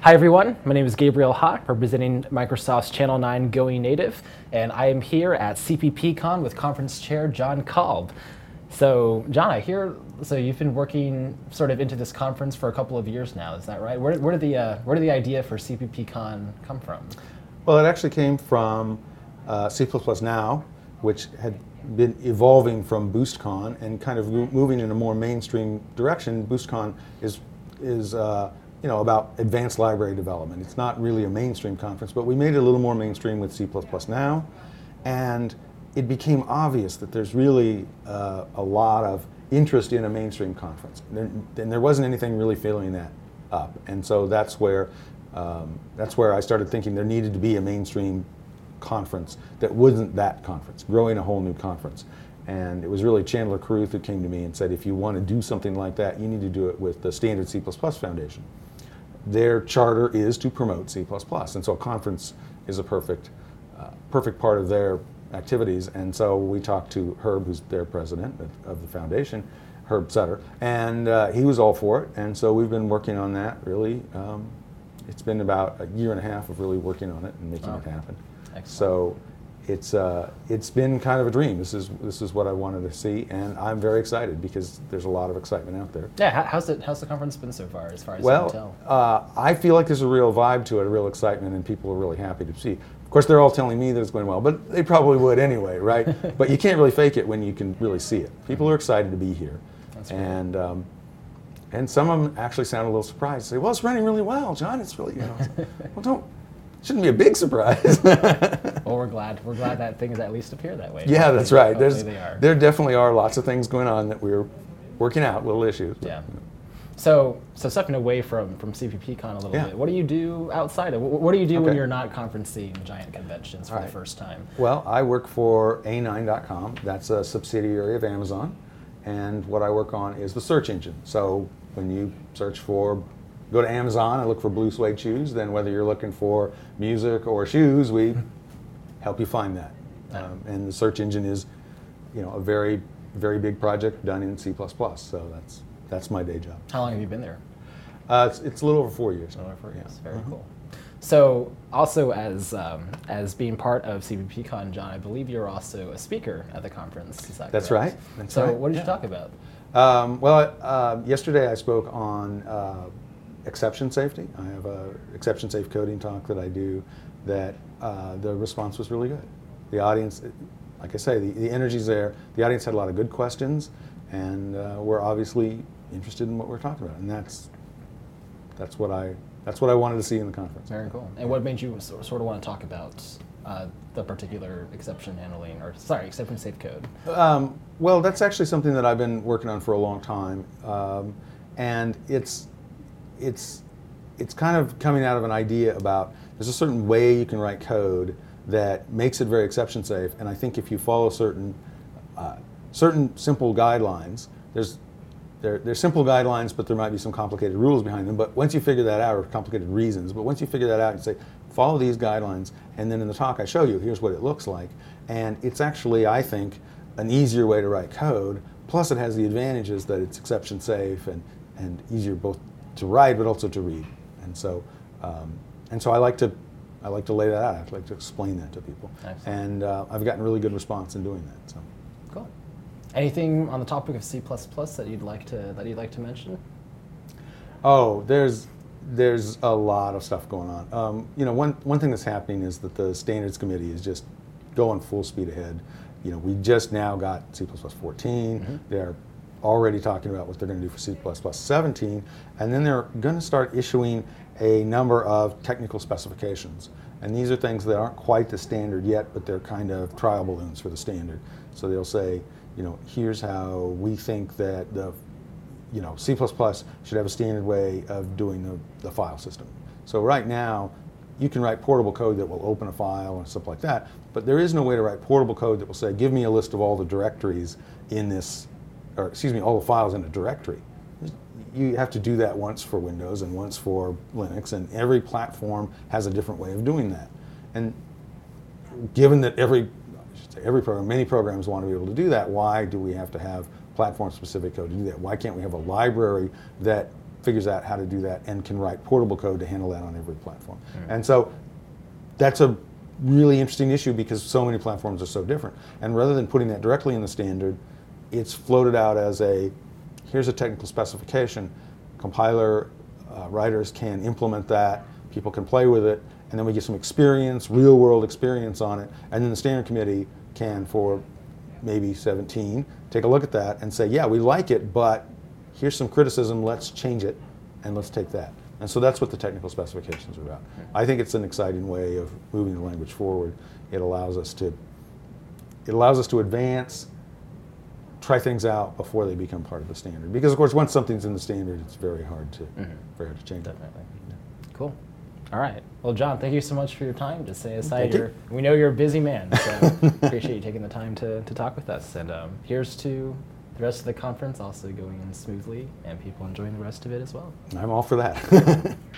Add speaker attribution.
Speaker 1: Hi everyone, my name is Gabriel Hawk, representing Microsoft's Channel 9 Going Native, and I am here at CPPCon with conference chair John Kolb. So John, I hear, so you've been working sort of into this conference for a couple of years now, is that right? Where did the idea for CPPCon come from?
Speaker 2: Well, it actually came from C++ Now, which had been evolving from BoostCon and kind of moving in a more mainstream direction. BoostCon is about advanced library development. It's not really a mainstream conference, but we made it a little more mainstream with C++ Now, and it became obvious that there's really a lot of interest in a mainstream conference, and there wasn't anything really filling that up. And so that's where I started thinking there needed to be a mainstream conference that wasn't that conference, growing a whole new conference. And it was really Chandler Carruth who came to me and said, if you want to do something like that, you need to do it with the Standard C++ Foundation. Their charter is to promote C++, and so a conference is a perfect part of their activities. And so we talked to Herb, who's their president of the foundation, Herb Sutter, and he was all for it. And so we've been working on that, really. It's been about a year and a half of really working on it and making it happen.
Speaker 1: Excellent.
Speaker 2: So it's been kind of a dream. This is what I wanted to see, and I'm very excited because there's a lot of excitement out there.
Speaker 1: Yeah, how's the conference been so far, as you can tell?
Speaker 2: I feel like there's a real vibe to it, a real excitement, and people are really happy to see. Of course, they're all telling me that it's going well, but they probably would anyway, right? But you can't really fake it when you can really see it. People are excited to be here.
Speaker 1: That's
Speaker 2: and some of them actually sound a little surprised. Say, well, it's running really well, John. It's really, well, shouldn't be a big surprise.
Speaker 1: Well, we're glad that things at least appear that way.
Speaker 2: Yeah, that's right.
Speaker 1: There
Speaker 2: definitely are lots of things going on that we're working out, little issues.
Speaker 1: Yeah. So stepping away from CPPCon a little bit, what do you do outside of? What do you do when you're not conferencing giant conventions for the first time?
Speaker 2: Well, I work for A9.com. That's a subsidiary of Amazon, and what I work on is the search engine. So when you go to Amazon and look for blue suede shoes, then whether you're looking for music or shoes, we help you find that. And the search engine is, a very, very big project done in C++. So that's my day job.
Speaker 1: How long have you been there?
Speaker 2: It's a little over 4 years.
Speaker 1: A little over 4 years. Very cool. So also as being part of CPPCon, John, I believe you're also a speaker at the conference. Is that
Speaker 2: That's
Speaker 1: correct?
Speaker 2: right. That's
Speaker 1: so
Speaker 2: right.
Speaker 1: What did you talk about?
Speaker 2: Yesterday I spoke on exception safety. I have a exception safe coding talk that I do that the response was really good. The audience, like I say, the energy's there. The audience had a lot of good questions, and we're obviously interested in what we're talking about, and that's what I wanted to see in the conference.
Speaker 1: Very cool. And what made you sort of want to talk about the particular exception safe code?
Speaker 2: Well, that's actually something that I've been working on for a long time, and it's kind of coming out of an idea about there's a certain way you can write code that makes it very exception safe, and I think if you follow certain simple guidelines, there's simple guidelines, but there might be some complicated rules behind them. But once you figure that out, or complicated reasons, but once you figure that out, you say, follow these guidelines, and then in the talk I show you, here's what it looks like. And it's actually, I think, an easier way to write code, plus it has the advantages that it's exception safe and easier both to write but also to read. And so I like to lay that out. I like to explain that to people.
Speaker 1: Excellent.
Speaker 2: And I've gotten really good response in doing that. So.
Speaker 1: Cool. Anything on the topic of C++ that you'd like to mention?
Speaker 2: Oh, there's a lot of stuff going on. One thing that's happening is that the standards committee is just going full speed ahead. We just now got C++ 14. Mm-hmm. They're already talking about what they're going to do for C++ 17, and then they're going to start issuing a number of technical specifications. And these are things that aren't quite the standard yet, but they're kind of trial balloons for the standard. So they'll say, here's how we think that C++ should have a standard way of doing the file system. So right now, you can write portable code that will open a file and stuff like that, but there is no way to write portable code that will say, give me a list of all the directories in this, all the files in a directory. You have to do that once for Windows and once for Linux, and every platform has a different way of doing that. And given that many programs want to be able to do that, why do we have to have platform-specific code to do that? Why can't we have a library that figures out how to do that and can write portable code to handle that on every platform. And so that's a really interesting issue because so many platforms are so different. And rather than putting that directly in the standard, it's floated out as here's a technical specification. Compiler writers can implement that, people can play with it, and then we get some experience, real world experience on it, and then the standard committee can, for maybe 17, take a look at that and say, yeah, we like it, but here's some criticism, let's change it, and let's take that. And so that's what the technical specifications are about. I think it's an exciting way of moving the language forward. It allows us to advance, try things out before they become part of the standard. Because of course, once something's in the standard, it's very hard to change it.
Speaker 1: Definitely. Cool. All right. Well, John, thank you so much for your time. Just say aside, we know you're a busy man, so appreciate you taking the time to talk with us. And here's to the rest of the conference also going smoothly and people enjoying the rest of it as well.
Speaker 2: I'm all for that.